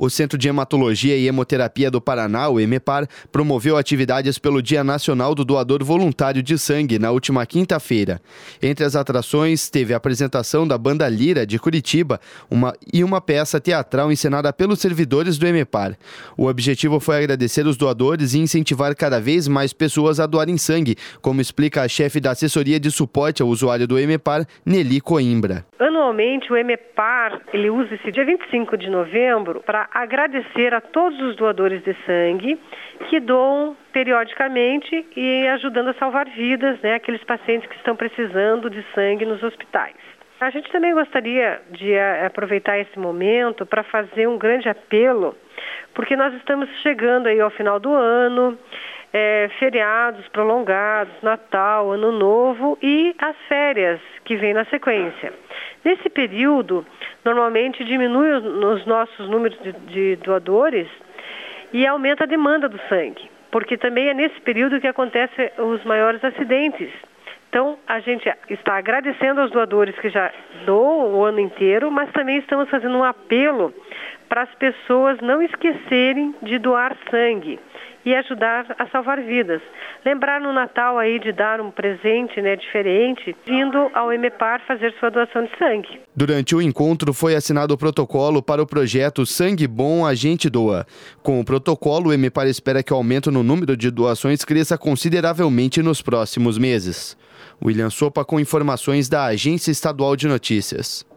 O Centro de Hematologia e Hemoterapia do Paraná, o EMEPAR, promoveu atividades pelo Dia Nacional do Doador Voluntário de Sangue na última quinta-feira. Entre as atrações, teve a apresentação da Banda Lira de Curitiba e uma peça teatral encenada pelos servidores do EMEPAR. O objetivo foi agradecer os doadores e incentivar cada vez mais pessoas a doarem sangue, como explica a chefe da assessoria de suporte ao usuário do EMEPAR, Nelly Coimbra. Anualmente, o EMEPAR ele usa esse dia 25 de novembro para agradecer a todos os doadores de sangue que doam periodicamente e ajudando a salvar vidas, aqueles pacientes que estão precisando de sangue nos hospitais. A gente também gostaria de aproveitar esse momento para fazer um grande apelo, porque nós estamos chegando aí ao final do ano, feriados prolongados, Natal, Ano Novo e as férias que vêm na sequência. Nesse período, normalmente diminui os nossos números de doadores e aumenta a demanda do sangue, porque também é nesse período que acontecem os maiores acidentes. Então, a gente está agradecendo aos doadores que já doam o ano inteiro, mas também estamos fazendo um apelo para as pessoas não esquecerem de doar sangue e ajudar a salvar vidas. Lembrar no Natal aí de dar um presente diferente, vindo ao EMEPAR fazer sua doação de sangue. Durante o encontro foi assinado o protocolo para o projeto Sangue Bom a Gente Doa. Com o protocolo, o EMEPAR espera que o aumento no número de doações cresça consideravelmente nos próximos meses. William Sopa com informações da Agência Estadual de Notícias.